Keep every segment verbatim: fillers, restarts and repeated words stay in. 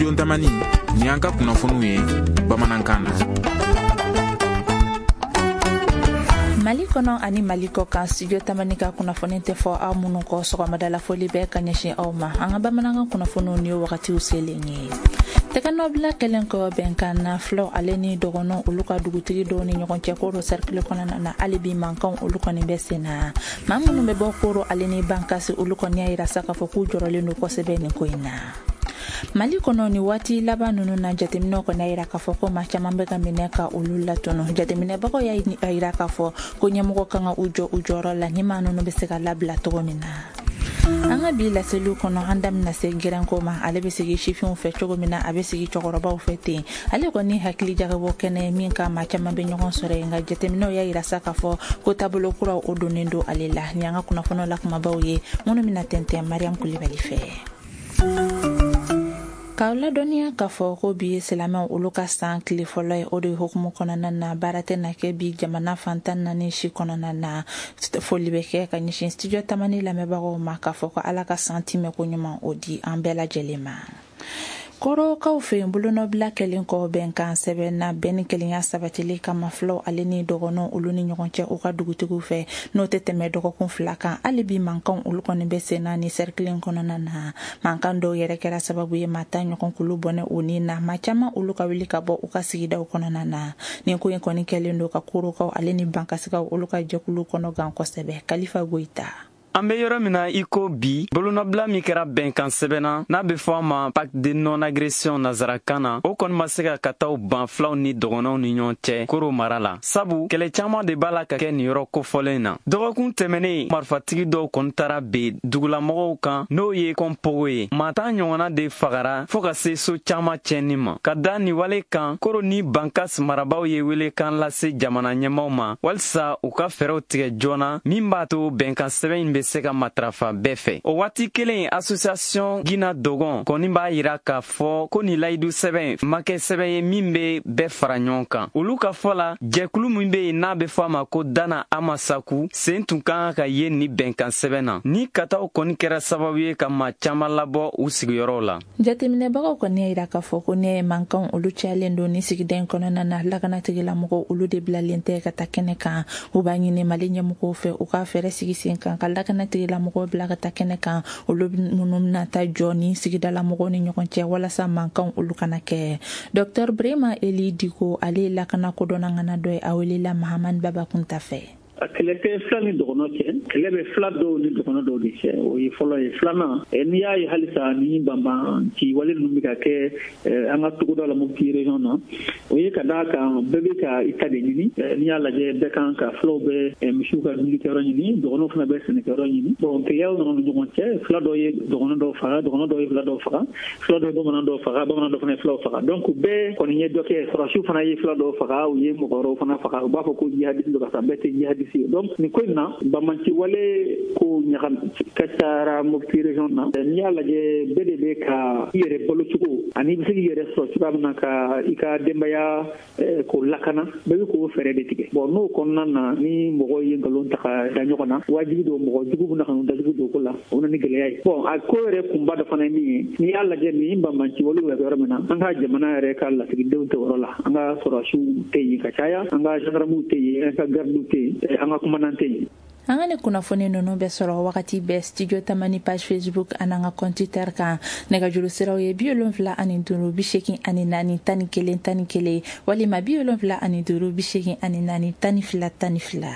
studio Tamani ni an ka kunnafoniw ye bamanankan na. Mali kɔnɔ ani Mali kɔ kan studio Tamani ka kunnafoni tɛ fɔ aw minnu kɔ sɔgɔmada la foli bɛ ka ɲɛsin aw ma. An ka bamanankan kunnafoniw ni wagatiw selen ye. Tɛgɛnɔbila kelen kɔ bɛnkan na fulaw ale ni dɔgɔnɔ olu ka dugutigi dɔw ni ɲɔgɔn cɛ koro cercle kɔnɔna na hali bi mankanw olu kɔni bɛ sen na. Maa minnu bɛ bɔ koro ale ni bankasi olu kɔni y'a yira sa k'a fɔ k'u jɔrɔlen don kosɛbɛ nin ko in na. Mali kɔnɔ ni waati laban ninnu na jateminɛw kɔni y'a yira k'a fɔ ko maa caman bɛ ka minɛ ka olu latunu. Jateminɛbagaw y'a yira k'a fɔ ko ɲɛmɔgɔ kan ka u jɔ u jɔyɔrɔ la ni maa ninnu bɛ se ka labila cogo min na. An ka bi laseliw kɔnɔ an damina se gɛrɛnko ma ale bɛ sigi sifinw fɛ cogo min na a bɛ sigi cɛkɔrɔbaw fɛ ten. Ale kɔni hakili jagabɔ kɛnɛ min ka maa caman bɛ ɲɔgɔn sɔrɔ yen nka jateminɛw y'a yira sa k'a fɔ ko taabolo kuraw o donnen don ale la. Ni an ka kunnafoniw la kumabaw ye minnu bɛna tɛntɛn Mariam Kulibali fɛ. K'aw ladɔnniya k'a fɔ ko bi ye silamɛw olu ka san tile fɔlɔ ye o de hukumu kɔnɔna na baara tɛ na kɛ bi jamana fantan naani si kɔnɔna na foli bɛ kɛ ka ɲɛsin studio Tamani lamɛnbagaw ma k'a fɔ ko Ala ka san timɛ ko ɲuman o di an bɛɛ lajɛlen ma. Kɔrɔkaw fɛ yen bolonɔbila kelen kɔ bɛnkan sɛbɛnna bɛn ni kelenya sabatili kama fulaw ale ni dɔgɔnɔ olu ni ɲɔgɔn cɛ u ka dugutigiw fɛ n'o tɛ tɛmɛ dɔgɔkun fila kan hali bi mankanw olu kɔni bɛ sen na ni cercle kɔnɔna na. Mankan dɔw yɛrɛ kɛra sababu ye maa tan ɲɔgɔn kulu bɔnɛ o ni na maa caman olu ka wuli ka bɔ u ka sigidaw kɔnɔna na. Nin ko in kɔni kɛlen don ka korokaw ale ni bankasikaw olu ka jɛkulu kɔnɔ gan kosɛbɛ. Kalifa Goita. An bɛ yɔrɔ min na i ko bi bolonɔbila min kɛra bɛnkan sɛbɛnna n'a bɛ fɔ a ma pacte de non agression nazarakan na o kɔni ma se ka ka taa ban fulaw ni dɔgɔnɔw ni ɲɔgɔn cɛ koro mara la sabu kɛlɛ caman de b'a la ka kɛ nin yɔrɔ kofɔlen na. Dɔgɔkun tɛmɛnen marifatigi dɔw kɔni taara ben dugulamɔgɔw kan n'o ye kɔnpogo ye maa tan ɲɔgɔnna de fagara fɔɔ ka se so caman cɛnni ma. Ka da nin wale kan koro ni bankas marabaw ye welekan lase jamana ɲɛmaw ma walisa u ka fɛɛrɛw tigɛ joona min b'a to bɛnkan sɛbɛn in bɛ se ka matrafa bɛɛ fɛ. O waati kelen association Gina Dogon kɔni b'a yira k'a fɔ ko nin layidu sɛbɛn ma kɛ sɛbɛn ye min bɛ bɛɛ fara ɲɔgɔn kan. Olu ka fɔ la jɛkulu min bɛ yen n'a bɛ fɔ a ma ko Dana Amasaku sen tun kan ka ye ni bɛnkan sɛbɛn na. Ni kataw kɔni kɛra sababu ye ka maa caman labɔ u sigiyɔrɔw la. Jateminɛbagaw kɔni y'a yira k'a fɔ ko ne ye mankan olu cayalen don ni sigida in kɔnɔna na lakanatigilamɔgɔw olu de bilalen tɛ ka taa kɛnɛ kan. U b'a ɲini Mali ɲɛmɔgɔw fɛ u ka fɛɛrɛ sigi sen kan ka lakanatigilamɔgɔw bila ka taa kɛnɛ kan olu minnu bɛna taa jɔ ni sigidalamɔgɔw ni ɲɔgɔn cɛ walasa mankanw olu kana kɛ. Docteur Brema Eli Diko ale ye lakana kodɔnnangana dɔ ye a welela Mahamani Baba Kunta fɛ. kɛlɛ tɛ fila ni dɔgɔnɔ cɛ kɛlɛ bɛ fila dɔw ni dɔgɔnɔ dɔw de cɛ o ye fɔlɔ ye filanan n'i y'a ye halisa ni banban ci wale ninnu bɛ ka kɛ an ka togoda la Mopti région na o ye ka d'a kan bɛɛ bɛ ka i ta de ɲini n'i y'a lajɛ bɛɛ kan ka fulaw bɛ misiw ka dumunikɛyɔrɔ ɲini dɔgɔnɔw fana bɛ sɛnɛkɛyɔrɔ ɲini bon kɛlɛyaw nana ni ɲɔgɔn cɛ fila dɔw ye dɔgɔnɔ dɔw faga dɔgɔnɔ dɔw ye fila dɔw faga fila dɔw ye bamanan dɔw faga bamanan dɔw fana ye filaw faga donc bɛɛ kɔni ye dɔ kɛ sɔrɔsiw fana ye fila dɔw faga u ye mɔgɔ wɛrɛw fana faga u b'a fɔ ko jihadiste don ka sɔrɔ bɛɛ tɛ jihadiste ye donc nin ko in na bamanci wale ko ɲagam ka caara Mopti région na n'i y'a lajɛ bɛɛ de bɛ ka i yɛrɛ balo cogo ani i bɛ se k'i yɛrɛ sɔrɔ cogoya min na ka i ka denbaya k'o lakana bɛɛ bɛ k'o fɛɛrɛ de tigɛ bon n'o kɔnɔna na ni mɔgɔw ye nkalon ta ka da ɲɔgɔn na wajibi don mɔgɔ jugu bɛ na ka n'u dajugu don ko la o na ni gɛlɛya ye bon a ko yɛrɛ kunba dɔ fana ye min ye n'i y'a lajɛ nin bamanci wale bɛ yɔrɔ min na an ka jamana yɛrɛ ka lasigidenw tɛ yɔrɔ la an ka sɔrɔsiw tɛ yen ka caya an ka gendarmew tɛ yen an ka gardiw tɛ yen an ka commandant tɛ yen. An ka ni kunnafoni ninnu bɛ sɔrɔ wagati bɛɛ studio Tamani page Facebook an ka compte Twitter kan nɛgɛjuru siraw ye bi wolonwula ani duuru bi seegin ani naani tan ni kelen tan ni kelen walima bi wolonwula ani duuru bi seegin ani naani tan ni fila tan ni fila.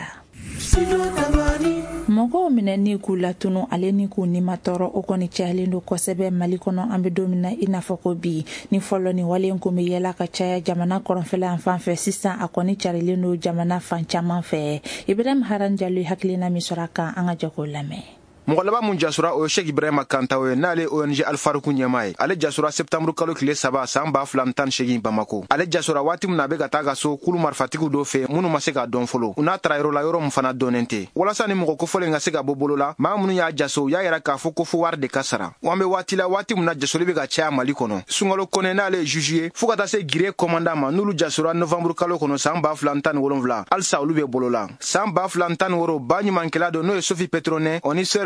Mɔgɔw minɛni k'u latunu ale ni k'u nima tɔɔrɔ o kɔni cayalen don kosɛbɛ Mali kɔnɔ an bɛ don min na i n'a fɔ ko bi ni fɔlɔ ni wale kun bɛ yɛlɛ ka caya jamana kɔrɔnfɛla yan fan fɛ sisan a kɔni carilen don jamana fan caman fɛ. Ibrahim Haran Jalo hakilina min sɔrɔ a kan an ka jago lamɛn. mɔgɔ laban mun jasura o ye Sheikh Ibrahima Kantaw ye n'ale O N G Alfaruku ɲɛmaa ye. Ale jasura septembre kalo tile saba san ba fila tan ni seegin Bamako. Ale jasura waati min na a bɛ ka taa ka so kulu marifatigiw dɔ fɛ minnu ma se ka dɔn fɔlɔ. U n'a tara yɔrɔ la yɔrɔ min fana dɔnnen tɛ. Walasa ni mɔgɔ kofɔlen ka se ka bɔ bolo la, maa minnu y'a jaso u y'a yira k'a fɔ ko fo wari de ka sara. Wa an bɛ waati la waati min na jasoli bɛ ka caya Mali kɔnɔ. Sunkalo Kɔnɛ n'ale ye juge ye fo ka taa se gire commandant ma n'olu jasura novembre kalo kɔnɔ san ba fila tan ni wolonwula. Halisa olu bɛ bolo la. San ba fila tan ni wɔɔrɔ ba ɲumankɛla dɔ n'o ye Sophie Petronɛ o ni sœur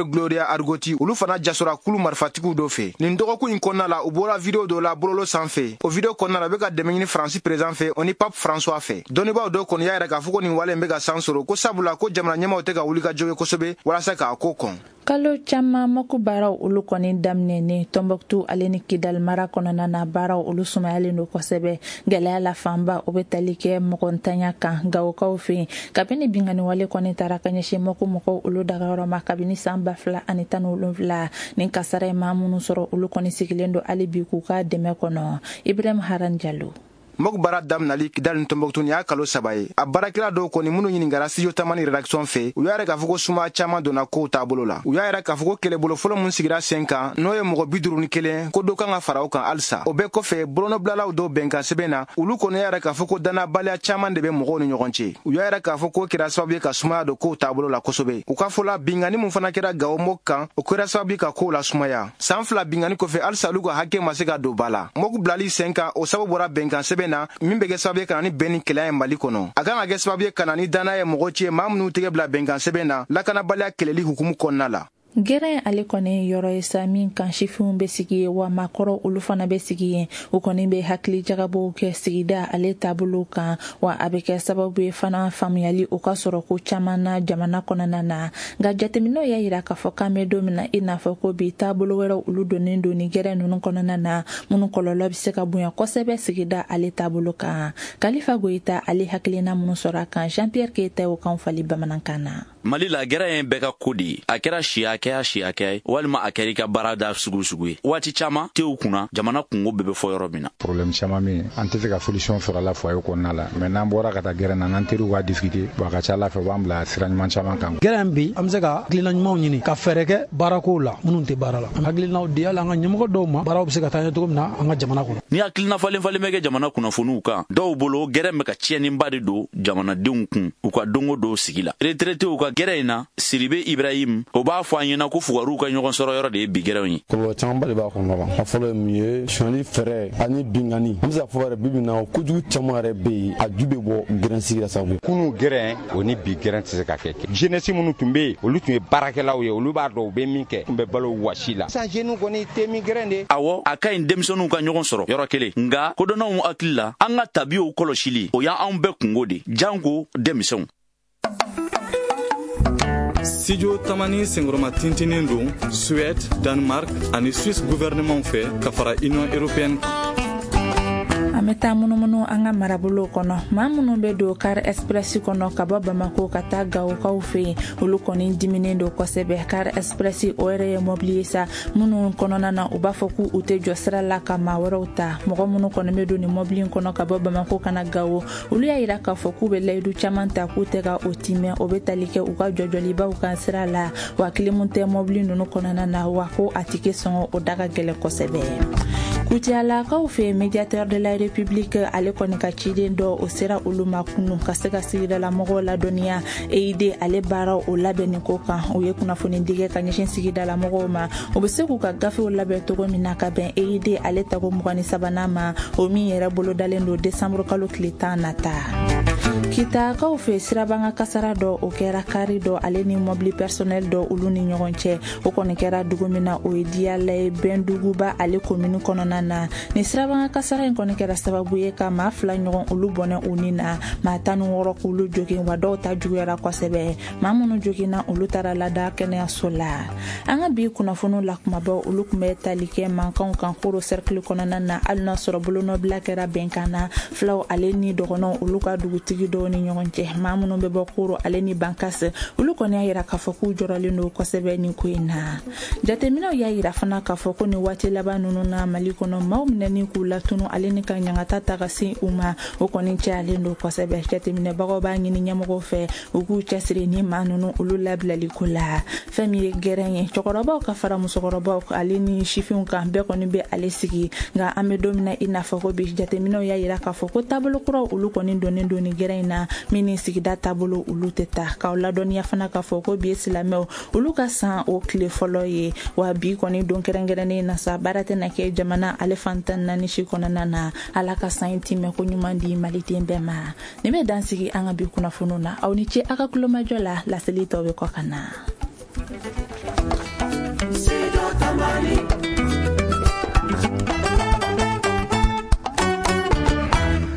Gloria Argoti olu fana jasora kulu marfatigiw dɔ fɛ nin dɔgɔkun in kɔnɔna la u bɔra video dɔ la bololo sanfɛ o video kɔnɔna la bɛ ka dɛmɛ ɲini Faransi président fɛ o ni Pape François fɛ dɔnnibaaw dɔ kɔni y'a yɛrɛ k'a fɔ ko nin wale bɛ ka san sɔrɔ ko sabula ko jamana ɲɛmaw tɛ ka wuli ka jɔ kosɛbɛ walasa k'a ko kɔn. Kalo caman mako baaraw olu kɔni daminɛnen Tombouctou ale ni Kidal mara kɔnɔna na baaraw olu sumayalen don kosɛbɛ gɛlɛya la fanba o bɛ tali kɛ mɔgɔntanya kan gawokaw fɛ kabini bingani wale kɔni taara ka ɲɛsin mako mɔgɔw olu dagayɔrɔ ma kabini san ba fila ani tan ni wolonwula ni kasara ye maa minnu sɔrɔ olu kɔni sigilen don hali bi k'u ka dɛmɛ kɔnɔ. Ibrahim Haran Jallo. Mok bara daminali Kidal ni Tombouctou ni y'a kalo saba ye a baarakɛla dɔw kɔni minnu ɲiningara studio tamani rédaction fɛ u y'a yɛrɛ k'a fɔ ko suma caman donna kow taabolo la u y'a yɛrɛ k'a fɔ ko kɛlɛbolo fɔlɔ mun sigira sen kan n'o ye mɔgɔ bi duuru ni kelen ko dɔ kan ka fara o kan halisa o bɛɛ kɔfɛ bolonɔbilalaw dɔw bɛnkan sɛbɛn na olu kɔni y'a yɛrɛ k'a fɔ ko danabaliya caman de bɛ mɔgɔw ni ɲɔgɔn cɛ u y'a yɛrɛ k'a fɔ ko kɛra sababu ye ka sumaya don kow taabolo la kosɛbɛ u ka fɔ la bingani mun fana kɛra Gawo Mok kan o kɛra sababu ye ka kow la sumaya san fila bingani kɔfɛ halisa olu ka hakɛ ma se ka don ba la Mok bilali sen kan o sababu bɔra bɛnkan sɛbɛn na min bɛ kɛ sababu ye ka na ni bɛn ni kɛlɛya ye Mali kɔnɔ a kan ka kɛ sababu ye ka na ni danaya ye mɔgɔ cɛ maa minnu tɛgɛ bila bɛnkan sɛbɛn na lakanabaliya kɛlɛli hukumu kɔnɔna la. Gɛrɛn ale kɔni yɔrɔ ye sa min kan sifinw bɛ sigi ye wa maakɔrɔ olu fana bɛ sigi ye u kɔni bɛ hakili jagabow kɛ sigida ale taabolo kan wa a bɛ kɛ sababu ye fana faamuyali o ka sɔrɔ ko caman na jamana kɔnɔna na nka jateminɛw y'a yira k'a fɔ k'an bɛ don min na i n'a fɔ ko bi taabolo wɛrɛw olu donnen don ni gɛrɛn ninnu kɔnɔna na minnu kɔlɔlɔ bɛ se ka bonya kosɛbɛ sigida ale taabolo kan. Kalifa Goyita ale hakilina minnu sɔrɔ a kan Jean Pierre Keita y'o kan fali bamanankan na. Mali la gɛrɛn ye bɛɛ ka ko de ye a kɛra siya kɛya siya kɛ walima a kɛra I ka baara da sugu sugu ye waati caman tew kunna jamana kungo bɛɛ bɛ fɔ yɔrɔ min na problème caman min an tɛ se ka solution sɔrɔ a la foyer kɔnɔna la mais n'an bɔra ka taa gɛrɛn na n'an teriw ka discuter bon a ka ca Ala fɛ u b'an bila sira ɲuman caman kan. Gɛrɛn bi an bɛ se ka hakilina ɲumanw ɲini ka fɛɛrɛ kɛ baarakow la minnu tɛ baara la an hakilinaw di hali an ka ɲɛmɔgɔ dɔw ma baaraw bɛ se ka taa ɲɛ cogo min na an ka jamana kɔnɔ. Ni hakilina falen falen bɛ kɛ jamana kunnafoniw kan dɔw bolo gɛrɛn bɛ ka tiɲɛniba de don jamanadenw kun u ka dongo dɔw sigi la retraitew ka gɛrɛn in na Siribe Ibrahim o b'a fɔ an ɲɛna ko fugariw ka ɲɔgɔn sɔrɔ yɔrɔ de ye bi gɛrɛnw ye. Kɔlɔlɔ camanba de b'a kɔnɔ a fɔlɔ ye mun ye sɔnyali fɛɛrɛ ani bingani an bɛ se ka fɔ yɛrɛ bi bi in na kojugu caman yɛrɛ bɛ yen a ju bɛ bɔ gɛrɛn sigira sababu. Kunu gɛrɛn o ni bi gɛrɛn tɛ se ka kɛ jeunesse minnu tun bɛ yen olu tun ye baarakɛlaw ye olu b'a dɔn u bɛ min kɛ tun bɛ balo wasi la. Sisan jeunes kɔni tɛ min gɛrɛn de. Awɔ a ka ɲi denmisɛnninw ka ɲɔgɔn sɔrɔ yɔrɔ kelen nka kodɔnnaw hakili la an ka tabiyaw kɔlɔsili o y'an bɛɛ kungo de janko denmisɛnw. Studio Tamani Sengroma tintinin don Suède, Danemark ani Suisse gouvernement fɛ ka fara Union européenne. An bɛ taa munumunu an ka marabolo kɔnɔ maa minnu bɛ don Car Express kɔnɔ ka bɔ Bamako ka taa Gawokaw fɛ yen olu kɔni diminen don kosɛbɛ. Car Express o yɛrɛ ye mobili ye sa minnu kɔnɔna na u b'a fɔ k'u tɛ jɔ sira la ka maa wɛrɛw ta mɔgɔ minnu kɔni bɛ don ni mobili in kɔnɔ ka bɔ Bamako ka na Gawo olu y'a yira k'a fɔ k'u bɛ layidu caman ta k'u tɛ ka o timɛ o bɛ tali kɛ u ka jɔjɔlibaw kan sira la wa kilimu tɛ mobili ninnu kɔnɔna na wa ko a tɛ sɔn o da ka gɛlɛn kosɛbɛ. Kuciyalakaw fɛ médiateur de la République ale kɔni ka ciden dɔ o sera olu ma kunu ka se ka sigidala mɔgɔw ladɔnniya E I D ale baara o labɛnni ko kan o ye kunnafoni dige ka ɲɛsin sigidala mɔgɔw ma o bɛ se k'u ka gafew labɛn cogo min na ka bɛn E I D ale tago mugan ni sabanan ma o min yɛrɛ bolodalen don décembre kalo tile tan nata. Kitakaw fɛ sirabanga kasara dɔ o kɛra kari dɔ ale ni mobili personnel dɔ olu ni ɲɔgɔn cɛ o kɔni kɛra dugu min na o ye Diyala ye Bɛnduguba ale commune kɔnɔna na ni sirabanga kasara in kɔni kɛra sababu ye ka maa fila ɲɔgɔn olu bɔnɛ u ni na maa tan ni wɔɔrɔ k'olu jogin wa dɔw ta juguyara kosɛbɛ maa minnu joginna olu taara lada kɛnɛyaso la. An ka bi kunnafoniw la kumabaw olu tun bɛ tali kɛ mankanw kan koro cercle kɔnɔna na hali n'a sɔrɔ bolonɔbila kɛra bɛnkan na filaw ale ni dɔgɔnɔw olu ka dugutigi dɔw ni ɲɔgɔn cɛ maa minnu bɛ bɔ koro ale ni bankasi olu kɔni y'a yira k'a fɔ k'u jɔrɔlen don kosɛbɛ nin ko in na. Jateminɛw y'a yira fana k'a fɔ ko ni waati laban ninnu na Mali kɔnɔ maaw minɛni k'u latunu ale ni ka ɲangata ta ka se u ma o kɔni cayalen don kosɛbɛ. Jateminɛbagaw b'a ɲini ɲɛmɔgɔw fɛ u k'u cɛsiri ni maa ninnu olu labilali ko la. Fɛn min ye gɛrɛn ye cɛkɔrɔbaw ka fara musokɔrɔbaw ale ni sifinw kan bɛɛ kɔni bɛ ale sigi nka an bɛ don min na i n'a fɔ ko bi jateminɛw y'a yira k'a fɔ ko taabolo kuraw olu kɔni donnen don ni gɛrɛn in na min ni sigida taabolo olu tɛ taa k'aw ladɔnniya fana k'a fɔ ko bi ye silamɛw olu ka san o tile fɔlɔ ye wa bi kɔni don kɛrɛnkɛrɛnnen na sa baara tɛna kɛ jamana ale fantan naani si kɔnɔna na ala ka san timɛ ko ɲuman di maliden bɛɛ ma. Nin bɛ dan sigi an ka bi kunnafoniw na aw ni ce a ka kulomajɔ la laseli tɔw bɛ kɔ ka na. Mali.